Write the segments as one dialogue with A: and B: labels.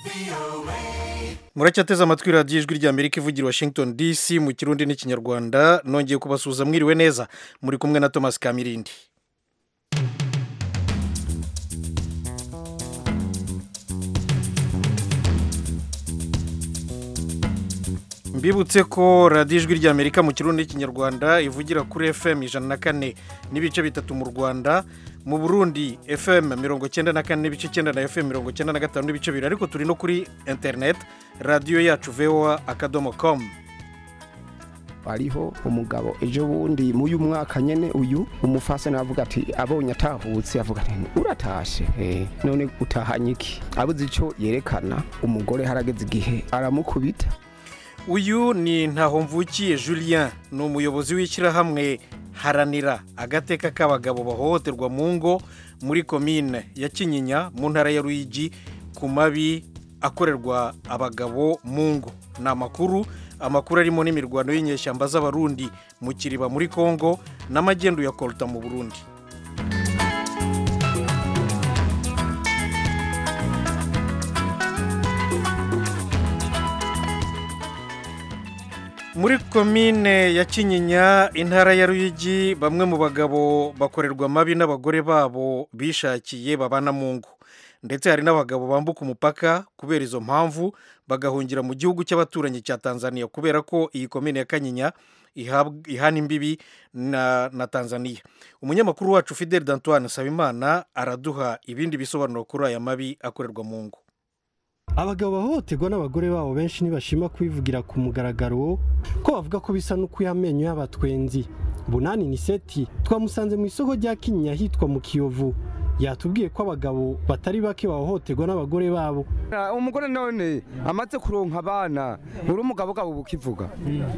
A: muracyateze amatwi radiyo ijwi ry'Amerika ivugira Washington DC mu kirundi n'ikinyarwanda. Nongeye kubasuhuza mwiriwe neza, muri kumwe na Thomas Kamirindi. Mbibutse ko radiyo ijwi ry'Amerika mu kirundi n'ikinyarwanda ivugira kuri FM 104 n'ibice bitatu mu Rwanda, mu Burundi FM 94 n'ibice 9 na FM 95 n'ibice 2, ariko turi no kuri internet radio yacu voa.com.
B: Hariho umugabo ejo bundi mu uyu mwaka nyene uyu umufase navuga ati abonye atahutse avuga ati uratashe none utahanye iki, abuze ico yerekana umugore harageze igihe aramukubita.
A: Uyu ni Ntahomvukiye Julien, ni umuyobozi w'ishyirahamwe haranira agateka k'abagabo bahohoterwa mu ngo muri komine ya Kinyinya mu ntara ya Ruyigi ku mabi akorerwa abagabo mu ngo. Ni amakuru arimo n'imirwano y'inyeshyamba z'abarundi mu Kiriba muri Kongo n'amagendu ya Kolta mu Burundi. Muri komine ya Kinyinya intara ya Ruyigi, bamwe mu bagabo bakorerwa amabi n'abagore babo bishakiye babana mu ngo, ndetse hari n'abagabo bambuka umupaka kubera izo mpamvu bagahungira mu gihugu cy'abaturanyi cya Tanzania, kubera ko iyi komine ya Kinyinya ihana imbibi na Tanzania. Umunyamakuru wacu Fidel D'Antoine Sabimana araduha ibindi bisobanuro kuri aya mabi akorerwa mu ngo.
C: Abagabo bahohoterwa n'abagore babo benshi ntibashima kwivugira ku mugaragaro ko bavuga ko bisa n'ukuya amenyo y'abatwenzi. Bunani Niseti twamusanze mu isoko rya Kinyinya hitwa mu Kiyovu, yatubwiye ko abagabo batari bake bahohoterwa n'abagore babo.
D: Umugore none amaze kuronka abana uri umugabo gabo bukivuga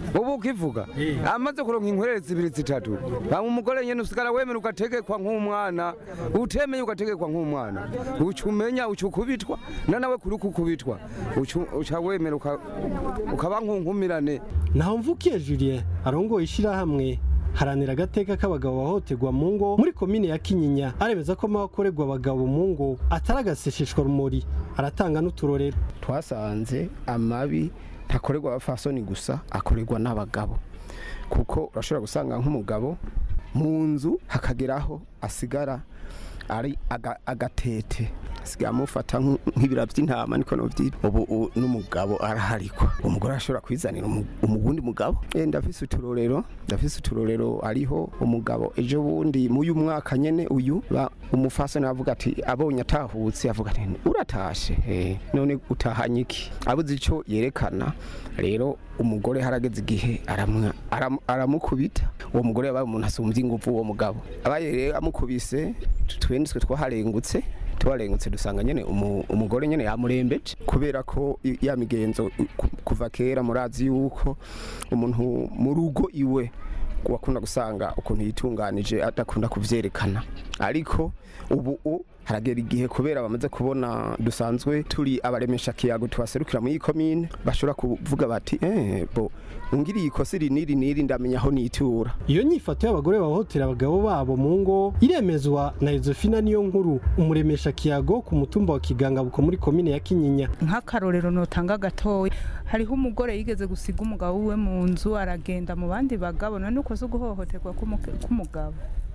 D: amaze kuronka inkorere zibiri zitatu, umugore nyene usigara wemera ugategekwa nk'umwana, utemeye ugategekwa nk'umwana, ucumenya ucukubitwa nawe kuri kukubitwa uca wemera ukaba nkunkumirane.
C: Ntahomvukiye Julien arongoye ishyirahamwe haranira agateka k'abagabo bahohoterwa mu ngo muri komine ya Kinyinya, aremeza ko amakorerwa abagabo mu ngo ataragasesheshwa rumuri, aratanga n'uturorero.
B: Twasanze amabi ntakorerwa abafasoni gusa, akorerwa n'abagabo, kuko urashobora gusanga nk'umugabo mu nzu hakageraho asigara ari agatete, asigaye amufata nk'ibira by'intama niko novyita. Ubu n'umugabo araharikwa, umugore ashobora kwizanira umugundi mugabo. Ndafise uturorero ariho umugabo ejo bundi mu uyu mwaka nyene uyu umufase navuga ati abonye atahutse avuga ati uratashe none utahanye iki, abuze ico yerekana. Rero umugore harageze igihe aramukubita. Uwo mugore yabaye umuntu asumvye ingufu uwo mugabo, abaye rero amukubise twenditswe twaharengutse dusanga nyene umugore nyene yamurembeje, kubera ko ya migenzo kuva kera murazi yuko umuntu mu rugo iwe wakunda gusanga ukuntu yitunganije adakunda kuvyerekana, ariko ubu haragera igihe kubera bamaze kubona dusanzwe turi abaremesha kiyago tubaserukira muri komine, bashobora kuvuga bati ungiriye ikosa niri ndamenya aho nitura.
C: Iyo nyifato y'abagore bahohotera abagabo babo mu ngo iremezwa na Josefina niyo nkuru, umuremesha kiyago ku mutumba wa Kigangabuko muri komine ya Kinyinya.
E: Nk'akarorero notanga gatoya, hariho umugore yigeze gusiga umugabo we mu nzu aragenda mu bandi bagabo, none uko zo guhohoterwa k'umugabo.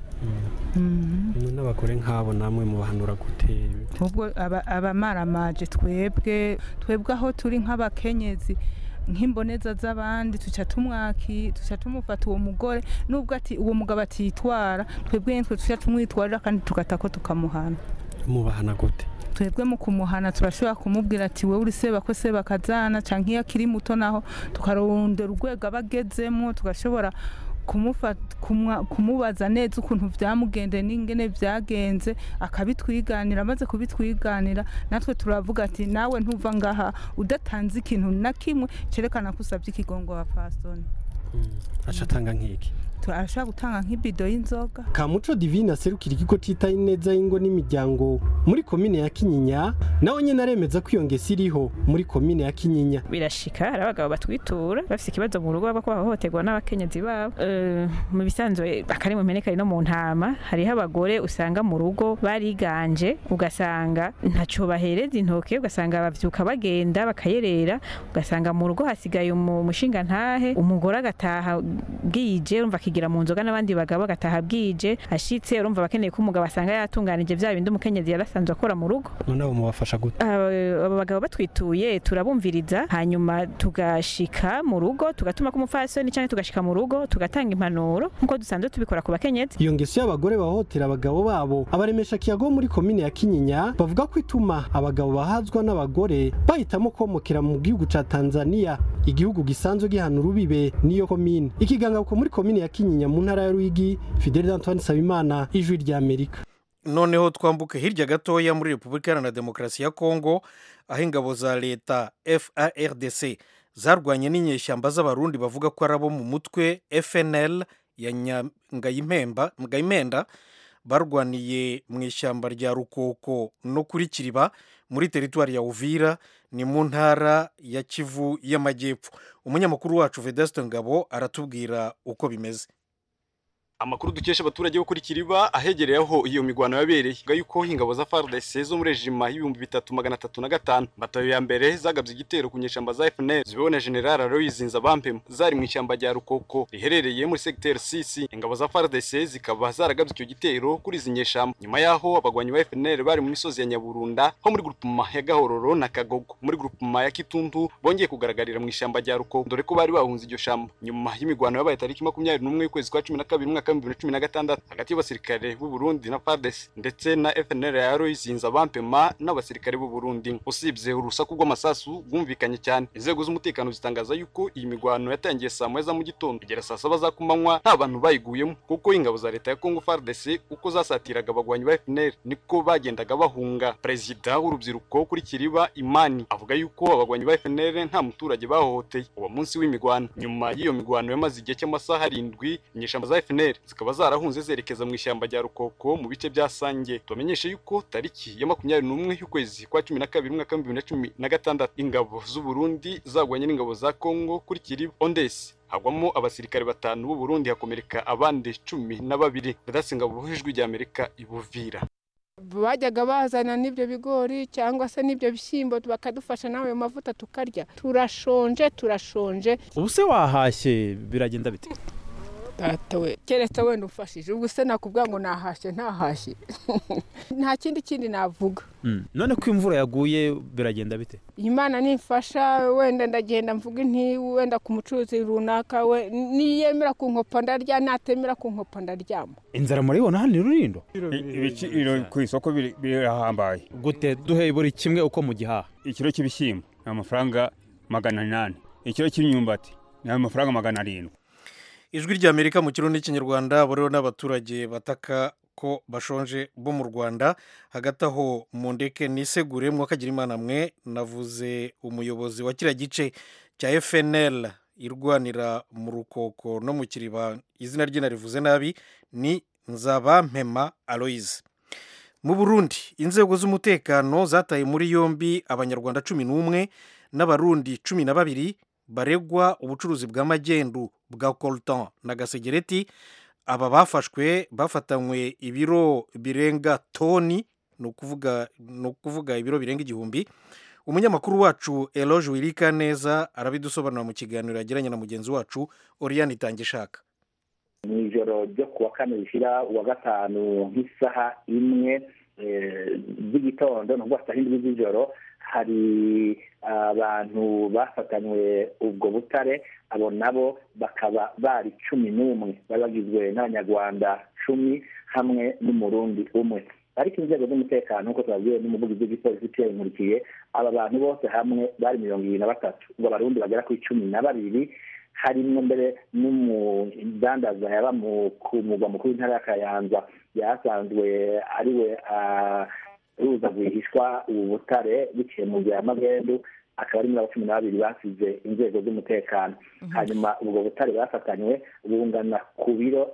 C: N'abagore nk'abo namwe mubahanura gute?
E: Ubwo abamaramaje twebwe aho turi nk'abakenyezi nk'imboneza z'abandi tuca tumufata uwo mugore, nubwo ati uwo mugabo atitwara, twebwe tuca tumwitwarira kandi tugatako tukamuhana.
C: Mubahana gute?
E: Twebwe mu kumuhana turashobora kumubwira ati wewe uri seba ko seba kazana, canke iyo akiri muto naho tukarondera urwego abagezemo, tugashobora kumubaza neza ukuntu vyamugende n'ingene vyagenze, akabitwiganira. Amaze kubitwiganira natwe turavuga ati nawe ntuva ngaha udatanze ikintu na kimwe cerekana ko usabye ikigongo wa fasoni.
C: Acatanga nk'iki?
E: arashobora gutanga nk'ibido y'inzoga.
C: Kamuco Divine aserukira ikigo cita ineza y'ingo n'imiryango muri komine ya Kinyinya nawe nyene aremeza ko iyo ngesi iriho muri komine ya Kinyinya.
F: Birashika hari abagabo batwitura bafite ikibazo mu rugo bako bahohoterwa n'abakenyezi babo. Mu bisanzwe akari mu menekari no mu ntama hariho abagore usanga mu rugo bariganje ugasanga ntaco bahereza intoke ugasanga bavyuka bagenda bakayerera ugasanga mu rugo hasigaye umushinga ntahe umugore agataha bwije urumva kigira mu nzoga n'abandi bagabo agataha bwije ashitse urumva bakeneye ko umugabo asanga yatunganije bya bindi umukenyezi yarasanzwe akora mu rugo.
C: None abo mubafasha gute?
F: Abo bagabo batwituye turabumviriza hanyuma tugashika mu rugo tugatuma ko umufasoni cyane tugashika mu rugo tugatanga impanuro nkuko dusanzwe tubikora ku bakenyezi.
C: Iyo ngesi y'abagore bahotera abagabo babo abaremesha kiyago muri komine ya Kinyinya bavuga ko ituma abagabo bahazwa n'abagore bahitamo komokera mu gihugu ca Tanzania igihugu gisanzwe gihana urubibe niyo komine. Ikiganga uko muri komine ya Kinyinya mu ntara ya Ruyigi, Fidel Antoine Sabimana, Ijwi rya Amerika.
A: Noneho twambuke hirya gatoya muri Repubulika Iharanira Demokarasi ya Kongo aho ingabo za leta FARDC zarwanye n'inyeshyamba z'abarundi bavuga ko arabo mu mutwe FNL ya Ngayimenda barwaniye mu ishyamba rya Rukoko no kuri Kiriba muri teritwari ya Uvira ni mu ntara ya Kivu y'Amajyepfo. Umunyamakuru wacu Vedaste Ngabo aratubwira uko bimeze.
G: Amakuru dukesha abaturage bo kuri Kiriba ahegereye aho iyo migwano yabereye yuko ingabo za FARDC zo muri regima y'ibihumbi 3305 batayo ya mbere zagabye igitero ku nyeshamba za FNL zibona General Aloys Nzabampema zari mu ishyamba rya Rukoko riherereye muri secteur 6. Ingabo za FARDC zikaba zaragabye icyo gitero kuri izi nyeshamba nyuma yaho abagwanyi ba FNL bari mu misozi ya Nyaburunda ho muri groupement ya Gahororo na Kagogo muri groupement ya Kitundu bongeye kugaragarira mu ishyamba rya Rukoko dore ko bari bahunze iryo shamba nyuma y'imigwano yabaye tariki 21 y'ukwezi kwa 12 2016 hagati y'abasirikare b'u Burundi na FARDC ndetse na FNL ya Aloys Nzabampema n'abasirikare b'u Burundi. Usibye urusaku rw'amasasu rwumvikanye cyane, inzego z'umutekano zitangaza yuko iyi migwano yatangiye saa 9 za mu gitondo kugera saa 7 za kumanywa nta bantu bayiguyemo kuko ingabo za leta ya Kongo FARDC uko zasatiraga abagwanyi ba FNL niko bagendaga bahunga. Perezida w'urubyiruko kuri Kiriba Imani avuga yuko abagwanyi ba FNL nta muturage bahohoteye uwo munsi w'imigwano. Nyuma y'iyo migwano yamaze igihe cy'amasaha 7 inyeshamba za FNL zikaba zarahunze zerekeza mu ishyamba rya Rukoko mu bice bya Sange. Tumenyesha yuko tariki ya 21 y'ukwezi kwa 12 mwaka 2016 ingabo z'u Burundi zagwanye n'ingabo za Kongo kuri Kiriba Ondesi hagwamo abasirikare 5 b'u Burundi hakomereka abandi 12 badasinga buhejwe rya Amerika ibuvira.
H: Bajyaga bazana n'ibyo bigori cyangwa se n'ibyo bishyimbo bakadufasha nawe mavuta tukarya. Turashonje.
I: Ubuse wahashye biragenda bite?
H: Datawe keretse wenda ufashije ubwo se nakubwira ngo nahashye ntahashye nta kindi navuga.
I: None ko imvura yaguye biragenda bite?
H: Imana nimfasha wenda ndagenda mvuga inti wenda ku mucuruzi runaka we niyemera ku nkopa ndarya natemera ku nkopa ndaryama.
I: Inzara muribona hano Rurindo?
J: Ibiciro ku isoko birahambaye.
I: Gute duhe buri kimwe uko mu gihaha?
J: Ikiro cy'ibishyimbo ni amafaranga 800, ikiro cy'imyumbati ni amafaranga 700.
A: Ijwi rya Amerika mu kirundi cy'ikinyarwanda buriho n'abaturage bataka ko bashonje bo mu Rwanda. Hagati aho mu ndeke nisegure mwakagira imana mwe navuze umuyobozi wa kira gice cya FNL irwanira mu Rukoko no mu Kiriba izina rye narivuze nabi ni Nzabampema Aloys. Mu Burundi inzego z'umutekano zataye muri yombi abanyarwanda 11 n'abarundi 12 baregwa ubucuruzi bw'amagendu bwa coltan na gasegereti. Aba bafashwe bafatanywe ibiro birenga toni no kuvuga ibiro birenga 1000. Umunyamakuru wacu Eloge Wirika neza arabidusobanura mu kiganiro yagiranye na mugenzi wacu Oriane Itangishaka.
K: Nijoro ryo kuwa kane bishira wa gatanu nk'isaha 1 z'igitondo no gwasta hindi z'ijoro hari abantu bafatanywe ubwo butare. Abo nabo bakaba bari 11 bagizwe n'abanyarwanda 10 hamwe n'umurundi umwe. Ariko inzego z'umutekano uko twagiye n'umuvugizi w'igipolisi Pierre Nkurikiye aba bantu bose hamwe bari 23 ngo abarundi bagera ku 12 harimo mbere n'umudandaza yaba mu kumugwa mukuru w'intara ya Kayanza yasanzwe ariwe ruza rwihishwa ubu butare biciye mu nzira y'amagendu akaba ari muri abo 12 basize inzego z'umutekano hanyuma ubwo butare bafatanywe bungana ku biro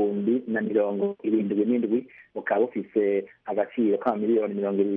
K: 1,077 bukaba bufise agaciro ka miliyoni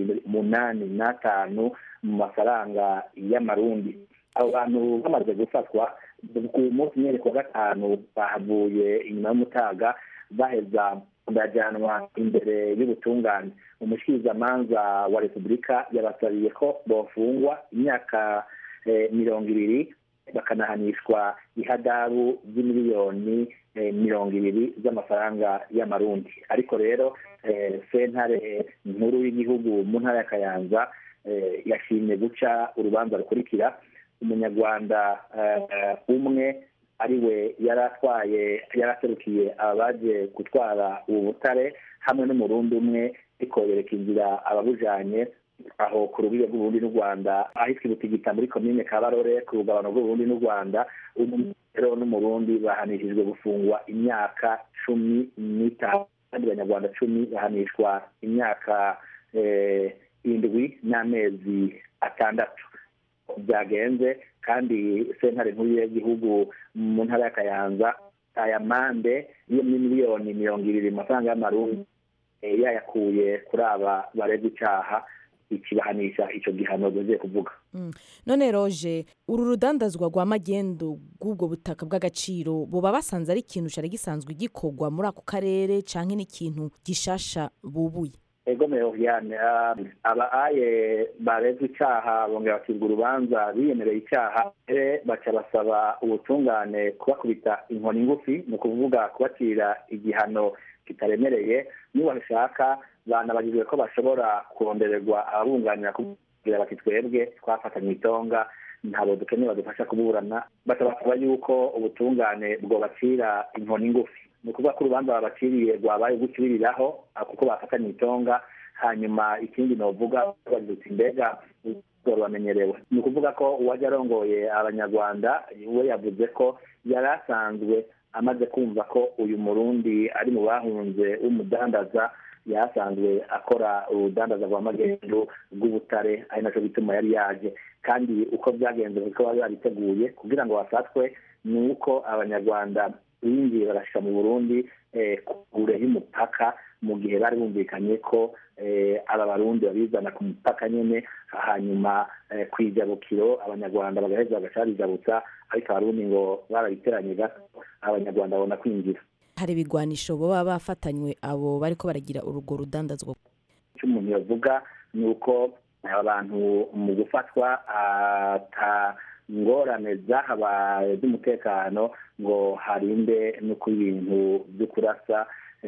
K: 85 mu mafaranga y'amarundi. Abo bantu bamaze gufatwa ku munsi nyene ku gatanu bahavuye inyuma y'umutaga baheza bajyanwa imbere y'ubutungane. Umushikirizamanza wa Repubulika yabasabiye ko bofungwa imyaka 20 bakanahanishwa ihadabu z'imiliyoni 20 z'amafaranga y'amarundi. Ariko rero sentare nkuru y'igihugu mu ntara ya Kayanza yashimye guca urubanza rukurikira. Umunyarwanda umwe ariwe yaraserukiye abaje gutwara ubu butare hamwe n'umurundi umwe ikobereka inzira ababujanye aho ku rubibe rw'Uburundi n'u Rwanda ahitwa Butigita muri komine Kabarore ku rugabano rw'Uburundi n'u Rwanda. Rero n'umurundi bahanishijwe gufungwa imyaka 15 kandi abanyarwanda 10 bahanishwa imyaka 7 n'amezi 6 byagenze. Kandi sentare nkuru y'igihugu mu ntara ya Kayanza aya mande y'imiliyoni 20 amafaranga y'amarundi yayakuye kuri aba bareze icyaha ikibahanisha icyo gihano bagiye kuvuga.
L: None Roje, uru rudandazwa rwa magendo bw'ubwo butaka bw'agaciro boba basanze ari ikintu cyari gisanzwe gikorwa muri ako karere canke n'ikintu gishasha bubuye?
K: Ego Meoriane, abaye barezwe icyaha bongera bakirwa urubanza biyemereye icyaha baca basaba ubutungane kubakubita inkoni ngufi, ni ukuvuga kubacira igihano kitaremereye. Niba bashaka banabagizwe ko bashobora kurondererwa ababunganira kugira bati twebwe twafatanye itonga ntabo dukeneye badufasha kuburana. Basaba yuko ubutungane bwobacira inkoni ngufi, ni ukuvuga ko urubanza babaciriye rwabaye gukibiriraho kuko bafatanye itonga. Hanyuma ikindi novuga bagize imbega bamenyerewe, ni ukuvuga ko uwaje arongoye abanyarwanda we yavuze ko yari asanzwe amaze kumva ko uyu murundi ari mu bahunze w'umudandaza yasanzwe akora urudandaza rwa magendo rw'ubutare, ari naco bituma yari yaje. Kandi uko byagenze kuko bari bariteguye kugira ngo bafatwe ni uko abanyarwanda binjiye barashika mu Burundi kure y'umupaka mu gihe bari bumvikanye ko aba barundi babizana ku mupaka nyene, hanyuma kwijabukiro abanyarwanda bagaheza bagacarijabutsa, ariko abarundi ngo barabiteranye gato abanyarwanda babona kwinjira.
L: Hari ibigwanisho baba bafatanywe abo bariko baragira urugo rudandazwa?
K: Icyo umuntu yavuga ni uko abantu mu gufatwa ata ngorane zahabaye z'umutekano ngo harinde nuko ibintu byo kurasa.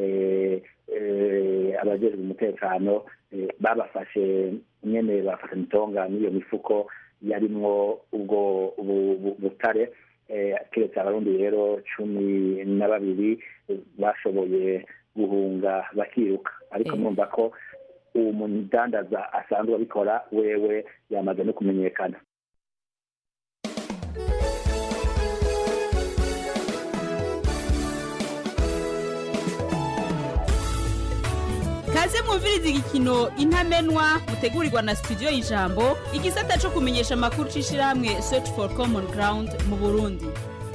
K: Abajejwe umutekano babafashe nyene bafata itonga n'iyo mifuko yarimwo ubwo butare. Kiretse abarundi rero 12 bashoboye guhunga bakiruka, ariko mwumva ko umudandaza asanzwe abikora wewe yamaze no kumenyekana.
M: Kaze mwumviriza igikino Intamenwa mutegurirwa na studio y'Ijambo, igisata cyo kumenyesha amakuru cishirahamwe Search for Common Ground mu Burundi.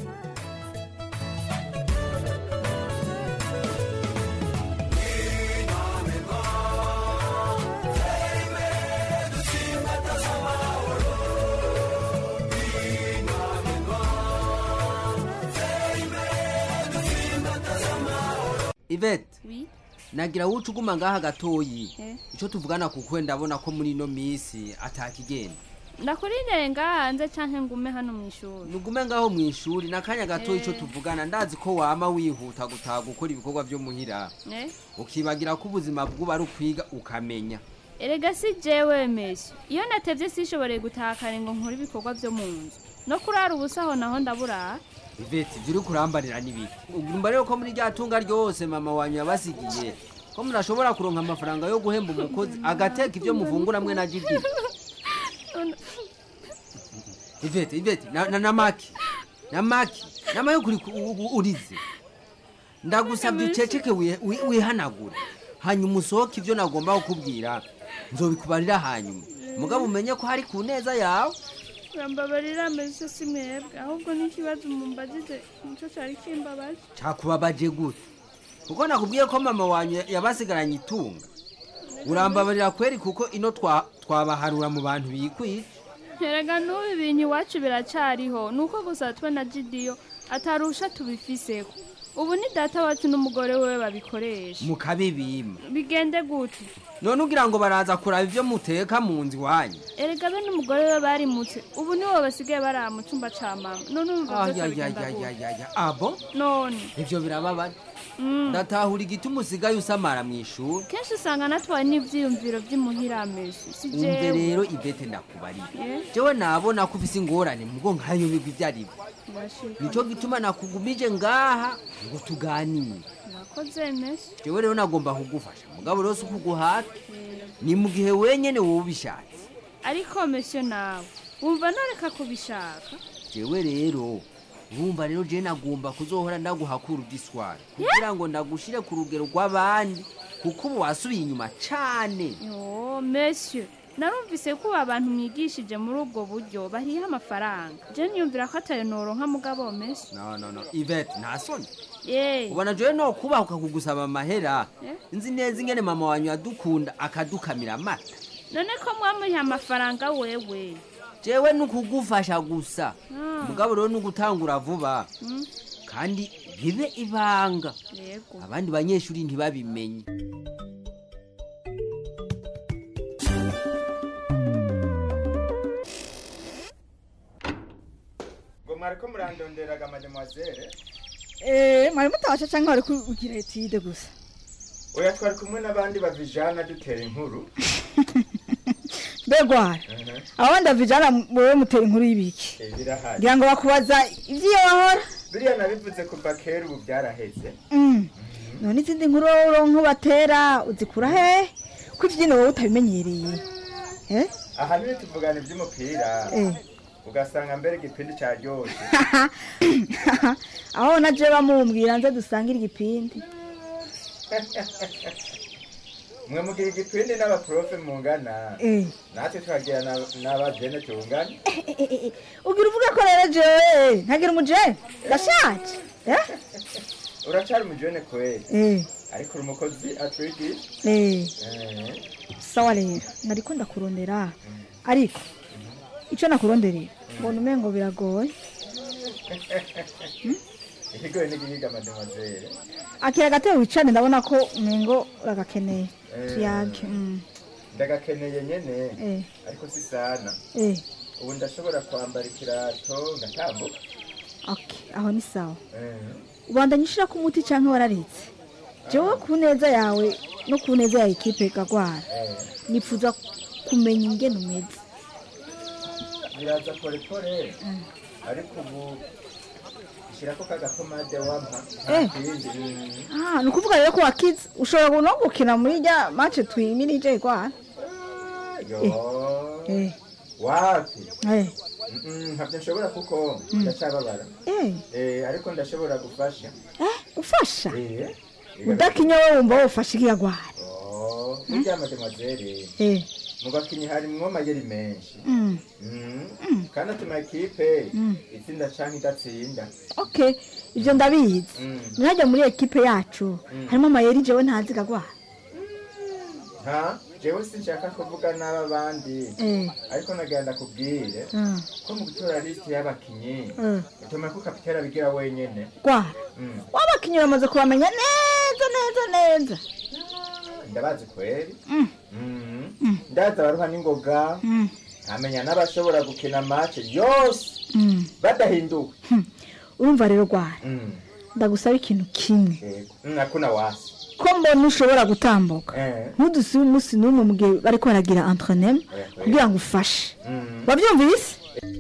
N: Yvette, nagira wucu guma ngaha gatoyi. Ico tuvugana kuko ndabona ko muri no misi atakigenda.
O: Ndakurindire ngahanze canke ngume hano mw'ishuri.
N: Nugume ngaho mw'ishuri nakanya gatoyi ico tuvugana, ndazi ko wama wihuta gutaha gukora ibikorwa byo muhira. Ukibagira ko ubuzima bw'uba ari ukwiga ukamenya.
O: Erega si jewe meshe. Iyo natevye sishoboreye gutaha kare ngo nkora ibikorwa byo mu nzu. No kurara ubusaho naho ndabura.
N: Yvette, vyuri kurambarira nibiki? Ugumba rero ko muri ryatunga ryose mama wanyu yabasigiye ko murashobora kuronka amafaranga yo guhemba umukozi agateka ivyo muvungura mwe na Gigi. Yvette, na maki nama yo kuri urize. Ndagusabye uceceke wihanagura hanyuma usohoke ivyo nagomba kukubwira nzobikubarira hanyuma mugabo umenye ko hari ku neza yawe
O: urambabarira mbese si mwebwe ahubwo n'ikibazo mumbazize nicyo cyari kimbabaje
N: cakubabaje gute kuko nakubwiye ko mama wanyu yabasigaranye itunga urambabarira kweri kuko ino twabaharura mu bantu bikwije
O: erega n'ubu ibintu iwacu biracyariho nuko gusa twe na Gidiyo atarusha tubifiseko ubu ni data wacu n'umugore we babikoresha
N: mukabibima
O: bigende gute
N: none ugira ngo baraza kuraba ivyo muteka mu nzi wanyu
O: erega be n'umugore we barimutse ubu nibo basigaye bari mu cyumba ca mama none umva byose bigenda gute
N: abo
O: none
N: ivyo birababaje ndatahura igituma usigaye usamara mu ishuri
O: kenshi usanga natwaye n'ivyiyumviro vy'imuhiramesi si jewe
N: umve rero Ivete ndakubarira jewe nabona ko ufise ingorane mugo nkayobigwa ivyaribyo nico gituma nakugumije ngaha ngo tuganire
O: nakoze mesi
N: jewe rero nagomba kugufasha mugabo rero ukuguhata ni mu gihe wenyene wowe ubishatse
O: ariko mesyo nawe wumva noreka kubishaka
N: jewe rero urumva rero je nagomba kuzohora ndaguhakura udiswara kugira ngo ndagushire ku rugero rw'abandi kuko ubu wasubiye inyuma cane
O: yo monsieur narumvise ko abantu mwigishije muri ubwo buryo bariha amafaranga je niyumvira ko atayo noronka mugabo mesi
N: no Ivete ntasoni
O: eh
N: ubona jewe no kubaho ukakugusaba amahera nzi neza ingene mama wanyu adukunda akadukamira amata
O: none ko mwamuha amafaranga wewe
N: jewe nukugufasha gusa mugabo rero nugutangura vuba kandi bibe ibanga abandi banyeshuri ntibabimenye
P: ngo mwariko murandonderaga mademoiselle
Q: mwari mutasha cyangwa wari kugira etide gusa
P: oya twari kumwe n'abandi bavijana dutera inkuru
Q: begwara abandi bavijana wowe mutera inkuru y'ibiki ngira ngo bakubaza ivyo wahora
P: biriya nabivuze kuva kera ubu byaraheze
Q: none izindi nkuru uronko batera uzikura hehe ko ivyino wowe utabimenyereye
P: aha niyo tuvugana ivy'umupira ugasanga mbere igipindi cyaryoshe
Q: aho naje bamumbwira nze dusangira igipindi
P: mwe mugira igipindi n'abaprofe mungana natwe twagira n'abajene tungana
Q: ugira uvuga ko rero jewe ntagira umujene ndashaje
P: uracari umujene kweli ariko uri umukozi atwigisha
Q: sawa rero nariko ndakurondera ariko ico nakuronderera mbona umengo biragoye
P: ikigoye n'igihiga mademoiselle
Q: akira gateye wicane ndabona ko umengo uragakeneye tuyage
P: ndagakeneye nyene ariko si sana ubu ndashobora kwambara ikirato ngatambuka
Q: aho ni sawa ubandanya ushira ku muti canke wararitse jewe ku neza yawe no ku neza ya ekipe Gagwara nifuza kumenya ingene umeze
P: biraza pore ariko ubu shirako kagatomade wampa
Q: nukuvuga rero ko wakize ushobora no gukina muri rya match twimirije kwa
P: wapi ntabyo nshobora kuko ndacababara ariko ndashobora gufasha
Q: ufasha udakinya wowe wumva wofasha Gagwara
P: burya mademoiselle mugakinyi harimwo amayeri menshi kandi atuma ekipe itsinda canke idatsinda
Q: ivyo ndabizi nirajya muri ekipe yacu harimo amayeri jewe ntazi Gagwara
P: jewe sinshaka kuvuga n'aba bandi ariko nagenda kubwire ko mu gutora liste y'abakinyi utuma ko kapitera bigira wenyene
Q: Gwara wabakinyi bamaze kubamenya neza
P: ndabazi kweli ndaza baruha n'ingoga nkamenya n'abashobora gukina match yose badahinduwe
Q: urumva rero Gwara ndagusaba ikintu kimwe
P: nakuna wasi
Q: ko mbona ushobora gutambuka ntudusibe umunsi n'umwe mu gihe bariko baragira entraînement kugira ngo ufashe wabyumvise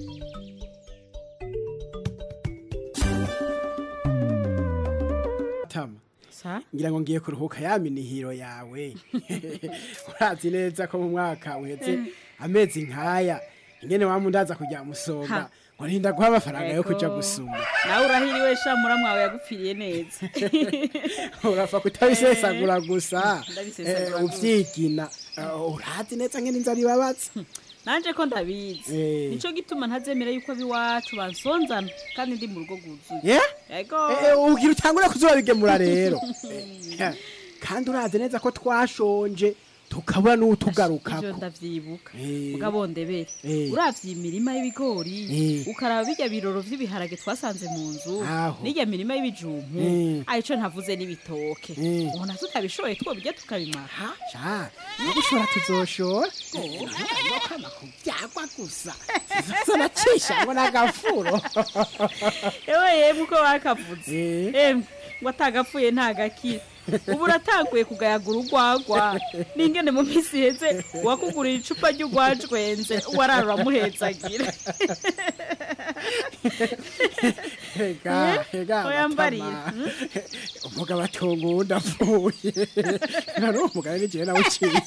R: ngira ngo ngiye kuruhuka ya minihiro yawe urazi neza ko mu mwaka uheze amezi nkaya ingene wamundaza kujya musonga ngo ninda guha amafaranga yo kuja gusuma
M: nawe urahiriwe sha muramwawe yagupfiriye neza
R: urafa kutabisesagura gusa uvyigina urazi neza ngene inzara ibabaza
M: nanje ko ndabizi nico gituma ntazemera yuko biwacu bansonzana kandi ndi mu rugo guzuye
R: yego ugira utangura kuzobigemura rero kandi urazi neza ko twashonje tukabura n'utugarukako
M: ivyo ndavyibuka mugabo ndebere uravye imirima y'ibigori ukaraba bijya biroro vy'ibiharage twasanze mu nzu n'ijya mirima y'ibijumpu ayico ntavuze n'ibitoke ubona tutabishoye twobijya tukabimara
R: sha gushora tuzoshora kama kubyagwa gusa zanacisha ngo nagafuro
M: yemwe uko bakavuze ngo atagapfuye ntagakira ubu uratanguye kugayagura urwagwa n'ingene mu minsi iheze wakugurira icupa ry'urwajwenze warara uramuhetsagira
R: oyambarira umugabo atunga uwundi apfuye nari umugabo n'igihe nawe uciye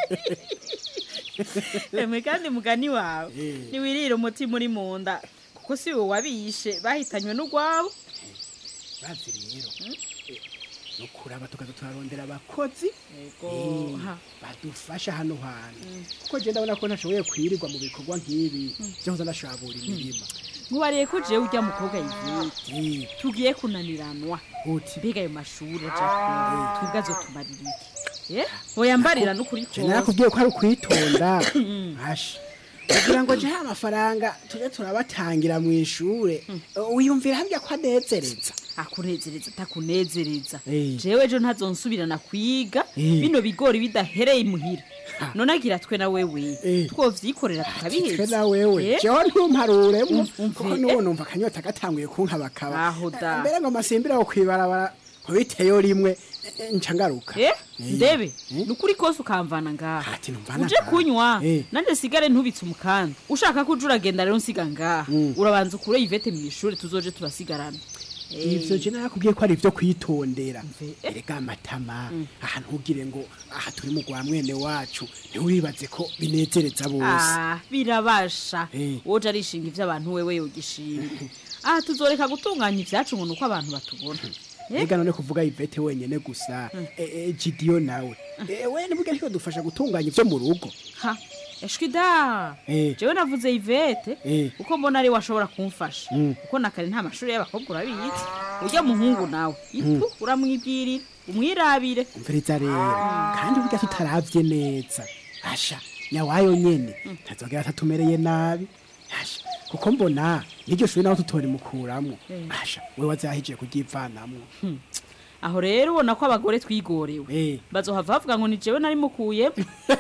M: emwe kandi mugani wawe ntiwirire umutima uri mu nda kuko si wowe wabishe bahitanywe n'urwabo
R: bazi rero nukuraba tukaza turarondera abakozi badufasha hano hantu kuko je ndabona ko ntashoboye kwirirwa mu bikorwa nk'ibi byo nza ndashabura imirima
M: nkubariye ko jewe ujya mukobwa yiviti tugiye kunaniranwa mbega ayo mashuri aja twigazo tumarira iki oyambarira n'ukuri ko
R: nakubwiye ko ari ukwitonda asha kugira ngo je amafaranga tuje turabatangira mu ishure wiyumvira hambya ko anezereza
M: akunezereza takunezereza jewe jo ntazonsubirana kwiga bino bigori bidahereye imuhira none agira twe na wewe twovyikorera tukabiheza
R: twe na wewe jewe ntumparure kuko nuwo numva kanyota gatanguye kunkabakaba mbere ngo masimbira wo kwibarabara ko biteyo rimwe nchangaruka
M: ndebe nukuri kose ukamvana ngaha uje kunywa nande sigare ntubitse umukanda ushaka ko uragenda rero nsiga ngaha urabanza ukure Yvette mu ishuri tuzoje turasigarana
R: ivyo je nakubwiye ko ari ivyo kwitondera erega amatama ahantu ugire ngo aha turi mu gwa mwene wacu ntiwibaze ko binezereza bose
M: birabasha woje arishinga ivyo abantu wewe yogishimye aha tuzoreka gutunganya ivyacu ngo nuko abantu batubona
R: ega none kuvuga Yvette wenyene gusa Gidio nawe we nibuge ntiko dufasha gutunganya ivyo mu rugo
M: eshwida jewe navuze Yvette uko mbona ari washobora kumfasha uko nakari nta mashuri y'abakobwa urabizi ujya muhungu nawe itu uramwibwirira umwirabire
R: umviriza rero kandi burya tutaravye neza asha nyawayo nyene tazogera tatumereye nabi asha kuko mbona iryo shuri naho tutori mukuramwo asha we wazahije kugivanamwo
M: aho rero ubona ko abagore twigorewe bazohava bavuga ngo ni jewe nari mukuye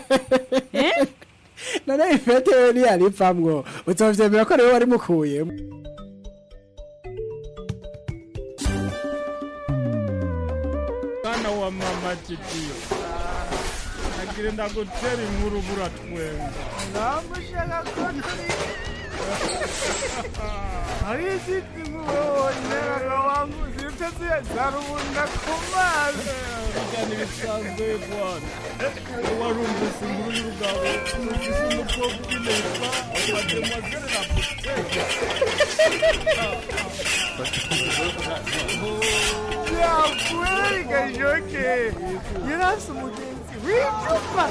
R: none Yvette we ni yaripfamwo uzovyemera ko rero wari mukuyemo
S: bana wa mama Gidio agire ndagutera inkuru buratwenga ndamushaka ko hari izindi nkuboneraga wangu ziteze zarubunda ku mazi bijyana ibisanzwe bwana warumvise inkuru y'urugabo n'ugise umukobwa ubinerwa mademoiselle la bouteille yakweri gajoke yarasi umugenzi w'icupa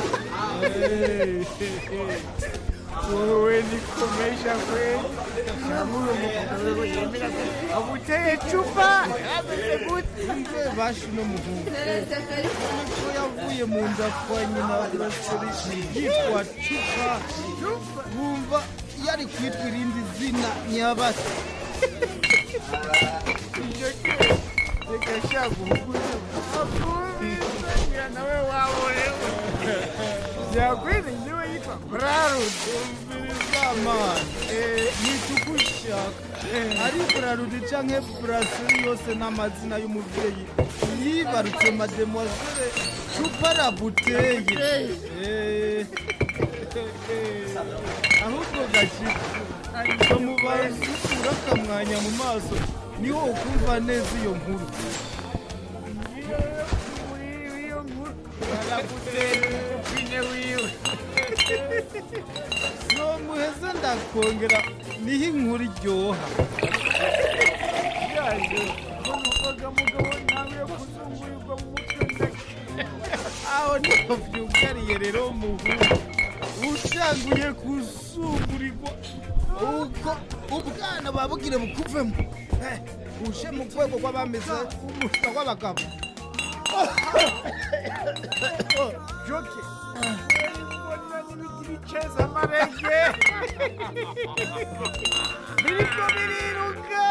S: wowe nikomesha kweli namuru mukuru yemera abuteye chupa ameze gute bashi no muhungu ko yavuye mu nda kwa nyina urasori yitwa chupa bumva yari kwitwa irindi zina nyabasi reka shaguhugura akumvira nawe waborewe byakwiriye niwe yitwa Brarudi nitukushaka ari Brarudi canke Brasserie yose n'amazina y'umuvyeyi yibarutse mademoiselle Chupa la bouteille ahubwo gashika mubazi urakamwanya mu maso niho ukumva neza iyo nkuru la bouteille wiwe no muheze ndakongera niho inkuru iryoha yaje numvaga mugabo nawe yo kuzungurirwa mu mutwe aho niho vyugariye rero muhungu utanguye kuzungurirwa uko ubwana babugire bukuvemo uje mu rwego rw'abameze umushwa w'abagabo joke cheza amarenge biriko biriruka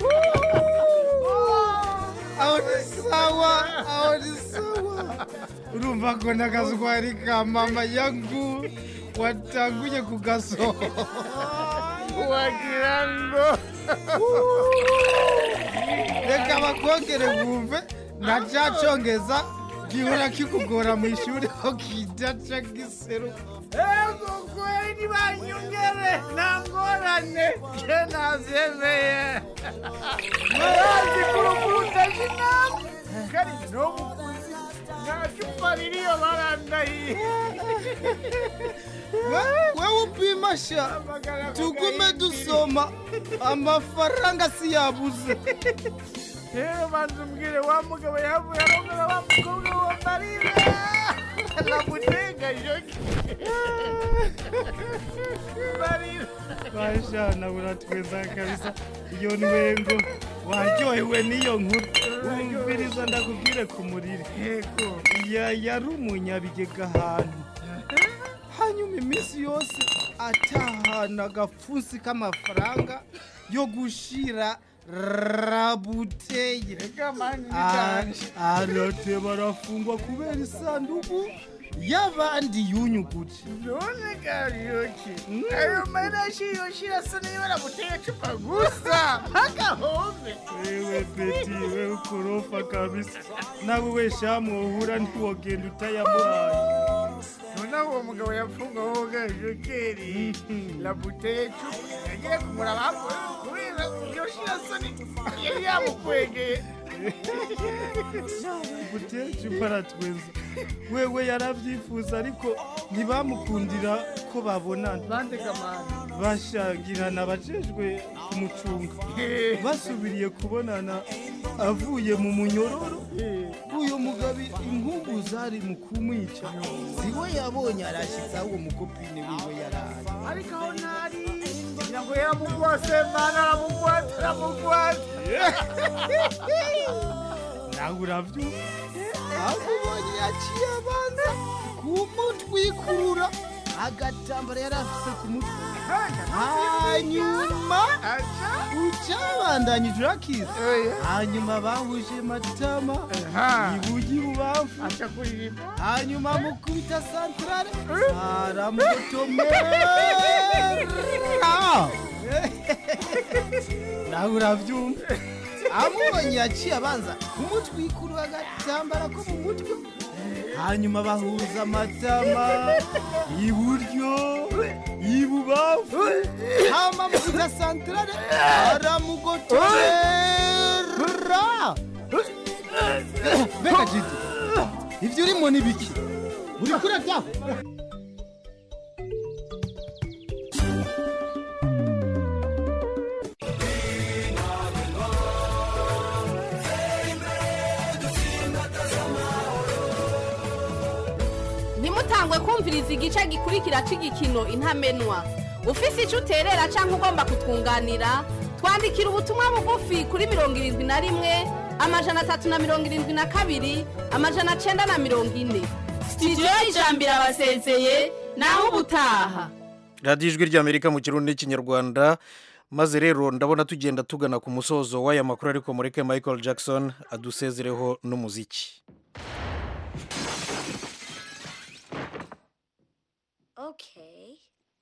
S: aho ni sawa urumva ko n'akazwari ka mama yangu watanguye kugasoho wagira ngo reka bakongere bumve na ca congeza gihora kikugora mu ishuri ko kidaca giseruka ego kweli banyongere nangorane je navyemeye marazi kurukuru ndashinamu kari no mukuzi nacupa ririyo barandahiye wewe upimasha tugume dusoma amafaranga siyabuze rero banza umbwire wa mugabo yavuye arongera wa mukobwa wa marire namutega joki marire bashana buratweza kabisa iyo nwengo waryohewe n'iyo nkuru umviriza ndakubwire ku murire yego yari umunyabigega ahantu hanyuma iminsi yose atahana agapfunsi k'amafaranga yo gushira rabuteye arate barafungwa kubera isanduku y'abandi yunyuguje none garyoki ayo marashi yoshira sana barabuteye cupa gusa agahombe wewe beti wewe ukorofa kabisa nawe we shamwe uhura ntiwogenda utayamuhaye none uwo mugabo yapfunga wowe garyoki rabuteye cupa yagiye kumuraba kubera yoshira sana yari yamukwegeye buteje baratweza wewe yaravyifuza ariko ntibamukundira ko babonana bandegamana bashangirana abajejwe kumucunga basubiriye kubonana avuye mu munyororo uyo mugabi inkumbu zari mu kumwica siwe yabonye arashitsa uwo mukopine wiwe yaraye ariko aho nari ngo yaramugwase mana aramugwate nawe uravyumva akubonye yaciye abanza kumutwikurura agatambara yari afise ku mutwe hanyuma ucabandanyije urakiza hanyuma bahuje matama ibugi bubamfu hanyuma mukubita santrale aramutomera nawe uravyumva amubonye yaciye abanza kumutwikura agatambara ko mu mutwe hanyuma bahuza amatama iburyo ibubafu hama mukubita santrale aramugotorera mbega jidi ivyo urimo ni biki uri kurataho
T: ntimutangwe kumviriza igice gikurikira c'igikino intamenwa ufise ico uterera canke ugomba kutwunganira twandikira ubutumwa bugufi kuri 71 372 940 studio y'ijambiro abasezeye naho ubutaha
A: radiyo ijwi ry'amerika mu kirundi n'ikinyarwanda maze rero ndabona tugenda tugana ku musozo w'aya makuru ariko mureke Michael Jackson adusezereho n'umuziki.
U: Okay.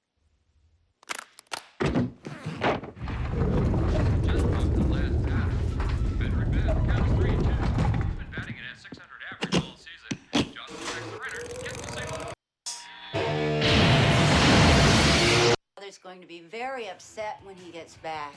V: Father's going to be very upset when he gets back.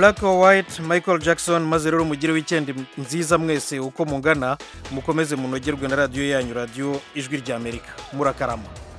A: Black or White, Michael Jackson. Maze rero mugire weekend nziza mwese uko mungana, mukomeze munogerwe na radio yanyu, radio Ijwi ry'Amerika. Murakarama.